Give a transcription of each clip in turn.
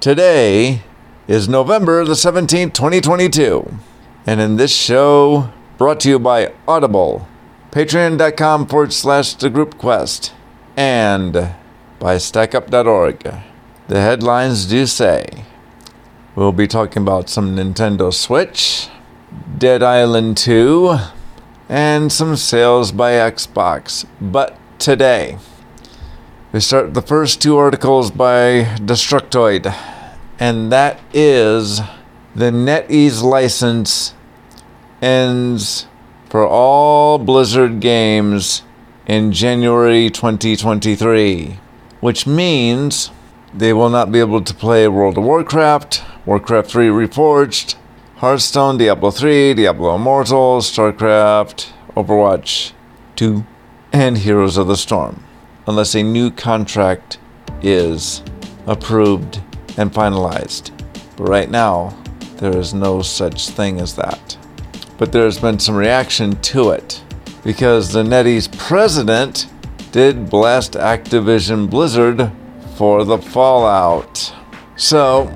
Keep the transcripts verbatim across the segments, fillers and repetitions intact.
Today is November the seventeenth, twenty twenty-two. And in this show, brought to you by Audible, patreon.com forward slash the group quest, and by stackup dot org. The headlines do say we'll be talking about some Nintendo Switch, Dead Island two, and some sales by Xbox. But today, we start the first two articles by Destructoid, and that is the NetEase license ends for all Blizzard games in January twenty twenty-three, which means they will not be able to play World of Warcraft, Warcraft three Reforged, Hearthstone, Diablo three, Diablo Immortal, StarCraft, Overwatch two, and Heroes of the Storm, unless a new contract is approved and finalized. But right now, there is no such thing as that. But there's been some reaction to it, because the NetEase president did blast Activision Blizzard for the fallout. So,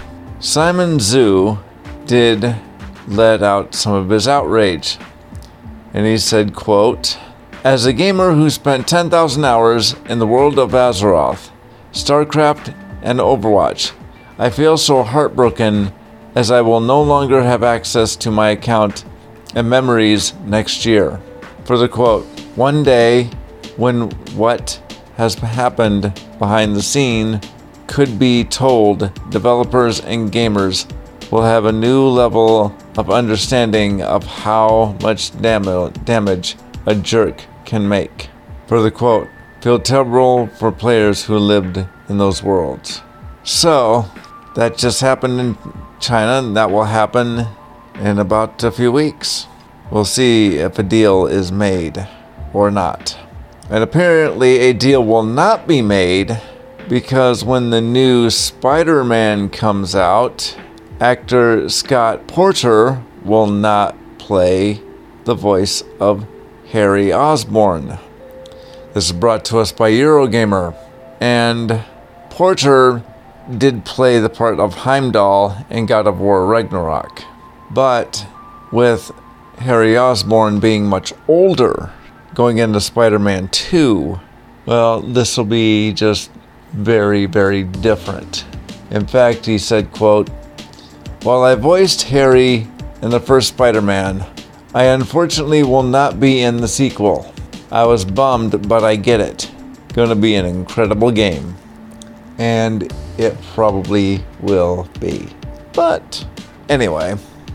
Simon Zhu did let out some of his outrage. And he said, quote, "As a gamer who spent ten thousand hours in the world of Azeroth, StarCraft, and Overwatch, I feel so heartbroken as I will no longer have access to my account and memories next year." For the quote, "One day, when what has happened behind the scene could be told, developers and gamers will have a new level of understanding of how much dam- damage a jerk can make." For the quote, "Feel terrible for players who lived in those worlds." So, that just happened in China, and that will happen in about a few weeks. We'll see if a deal is made or not. And apparently a deal will not be made, because when the new Spider-Man comes out, actor Scott Porter will not play the voice of Harry Osborn. This is brought to us by Eurogamer. And Porter did play the part of Heimdall in God of War Ragnarok. But with Harry Osborn being much older, going into Spider-Man two, well, this will be just very, very different. In fact, he said, quote, "While I voiced Harry in the first Spider-Man, I unfortunately will not be in the sequel. I was bummed, but I get it. Gonna be an incredible game." And it probably will be. But anyway,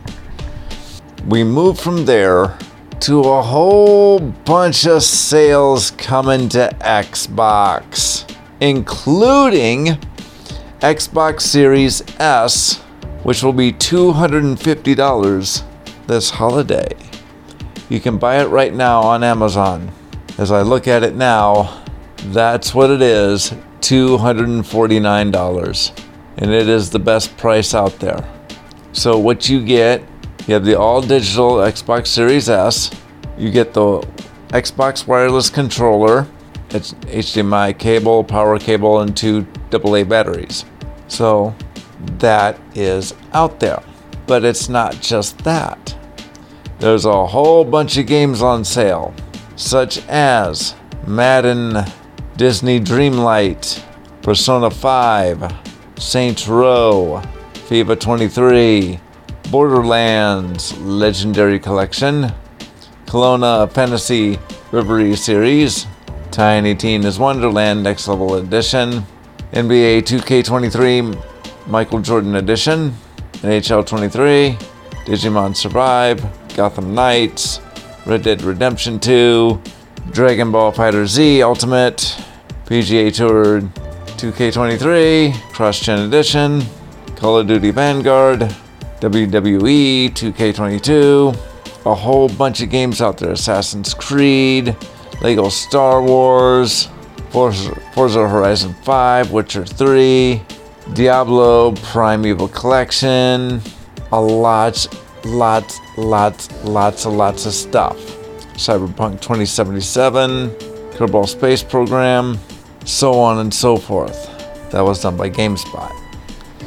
we move from there to a whole bunch of sales coming to Xbox, including Xbox Series S, which will be two hundred fifty dollars this holiday. You can buy it right now on Amazon. As I look at it now, that's what it is, two hundred forty-nine dollars. And it is the best price out there. So what you get, you have the all-digital Xbox Series S. You get the Xbox wireless controller. It's H D M I cable, power cable, and two double A batteries. So that is out there. But it's not just that. There's a whole bunch of games on sale, such as Madden, Disney Dreamlight, Persona five, Saints Row, FIFA twenty-three, Borderlands Legendary Collection, Kelowna Fantasy Reverie Series, Tiny Tina's Wonderland Next Level Edition, N B A two K twenty-three Michael Jordan Edition, N H L twenty-three, Digimon Survive, Gotham Knights, Red Dead Redemption two, Dragon Ball FighterZ Ultimate, P G A Tour two K twenty-three, Cross-Gen Edition, Call of Duty Vanguard, W W E two K twenty-two, a whole bunch of games out there, Assassin's Creed, Lego Star Wars, Forza, Forza Horizon five, Witcher three, Diablo Primeval Collection, a lot, lots, lots, lots and lots of stuff. Cyberpunk twenty seventy-seven, Kerbal Space Program, so on and so forth. That was done by GameSpot.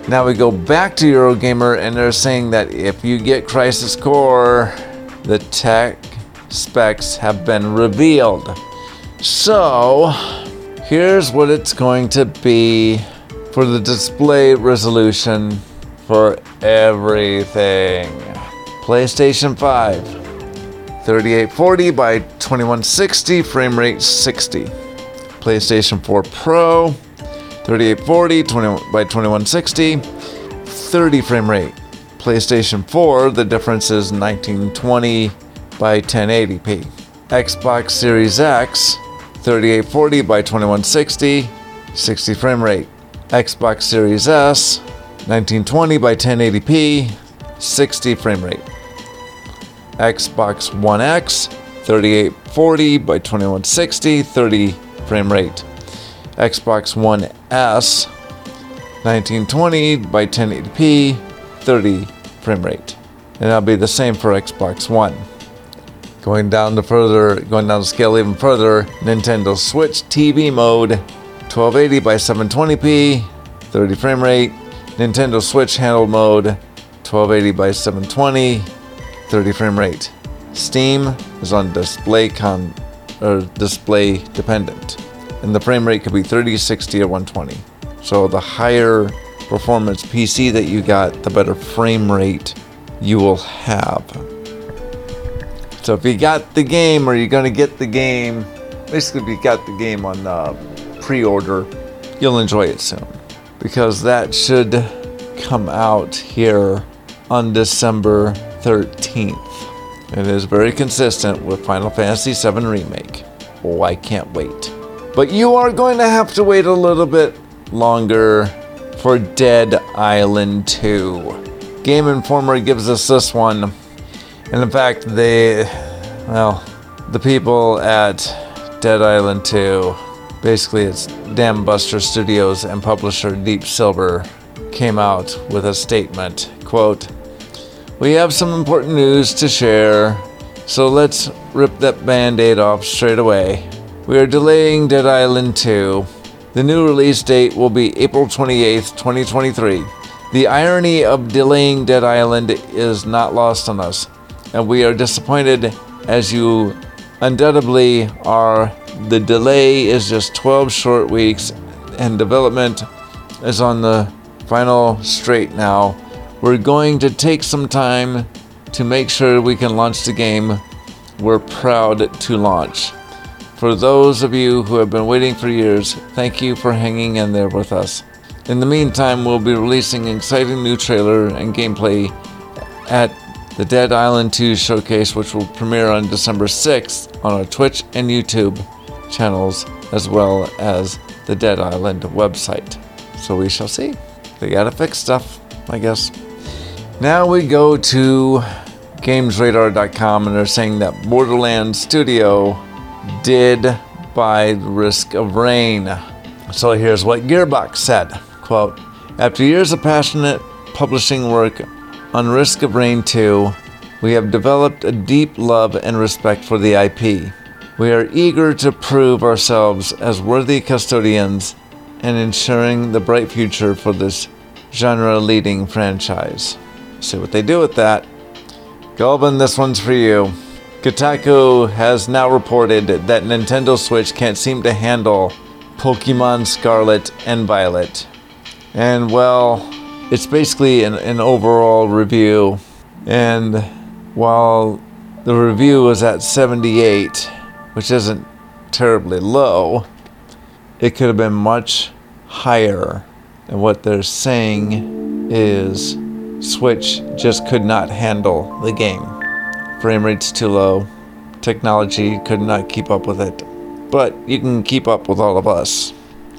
Now we go back to Eurogamer, and they're saying that if you get Crisis Core, the tech specs have been revealed. So, here's what it's going to be for the display resolution for everything. PlayStation five, thirty-eight forty by twenty-one sixty, frame rate sixty. PlayStation four Pro, thirty-eight forty by twenty-one sixty, thirty frame rate. PlayStation four, the difference is nineteen twenty by ten eighty p. Xbox Series X, thirty-eight forty by twenty-one sixty, sixty frame rate. Xbox Series S, nineteen twenty by ten eighty p, sixty frame rate. Xbox One X, thirty-eight forty by twenty-one sixty, thirty frame rate. Xbox One S, nineteen twenty by ten eighty p, thirty frame rate. And that'll be the same for Xbox One. Going down the further, going down the scale even further, Nintendo Switch T V mode, twelve eighty by seven twenty p, thirty frame rate. Nintendo Switch handheld mode, twelve eighty by seven twenty, thirty frame rate. Steam is on display con or display dependent, and the frame rate could be thirty, sixty, or one twenty. So the higher performance P C that you got, the better frame rate you will have. So if you got the game, or you're gonna get the game, basically if you got the game on uh, pre-order, you'll enjoy it soon, because that should come out here on December thirteenth. It is very consistent with Final Fantasy seven Remake. Oh, I can't wait. But you are going to have to wait a little bit longer for Dead Island two. Game Informer gives us this one. And in fact, they, well, the people at Dead Island two, basically it's Dam Buster Studios and publisher Deep Silver, came out with a statement, quote, "We have some important news to share, so let's rip that band-aid off straight away. We are delaying Dead Island two. The new release date will be April twenty-eighth, twenty twenty-three. The irony of delaying Dead Island is not lost on us, and we are disappointed as you undoubtedly are. The delay is just twelve short weeks, and development is on the final straight now. We're going to take some time to make sure we can launch the game we're proud to launch. For those of you who have been waiting for years, thank you for hanging in there with us. In the meantime, we'll be releasing an exciting new trailer and gameplay at the Dead Island two showcase, which will premiere on December sixth on our Twitch and YouTube channels, as well as the Dead Island website. So we shall see. They gotta fix stuff, I guess. Now we go to Games Radar dot com, and they're saying that Borderlands Studio did buy Risk of Rain. So here's what Gearbox said, quote, "After years of passionate publishing work on Risk of Rain two, we have developed a deep love and respect for the I P. We are eager to prove ourselves as worthy custodians and ensuring the bright future for this genre-leading franchise." See what they do with that. Galvin, this one's for you. Kotaku has now reported that Nintendo Switch can't seem to handle Pokemon Scarlet and Violet. And well, it's basically an, an overall review. And while the review was at seventy-eight, which isn't terribly low, it could have been much higher. And what they're saying is Switch just could not handle the game. Frame rate's too low. Technology could not keep up with it. But you can keep up with all of us.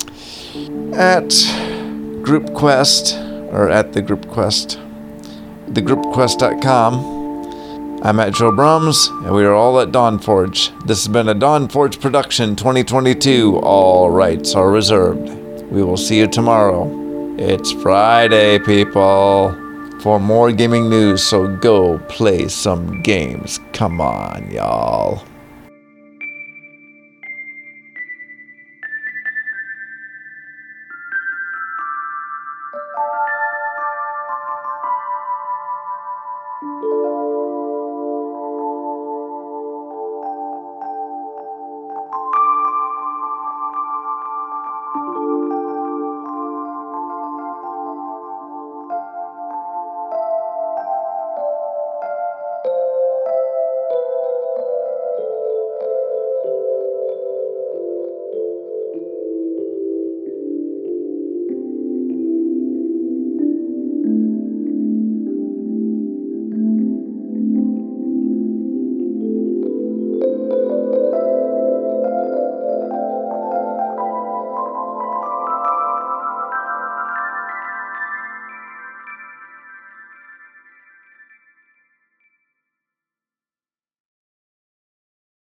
At Group Quest, or at the Group Quest, the group quest dot com, I'm at Joe Brums, and we are all at Dawnforge. This has been a Dawnforge production twenty twenty-two. All rights are reserved. We will see you tomorrow. It's Friday, people. For more gaming news, so go play some games. Come on, y'all.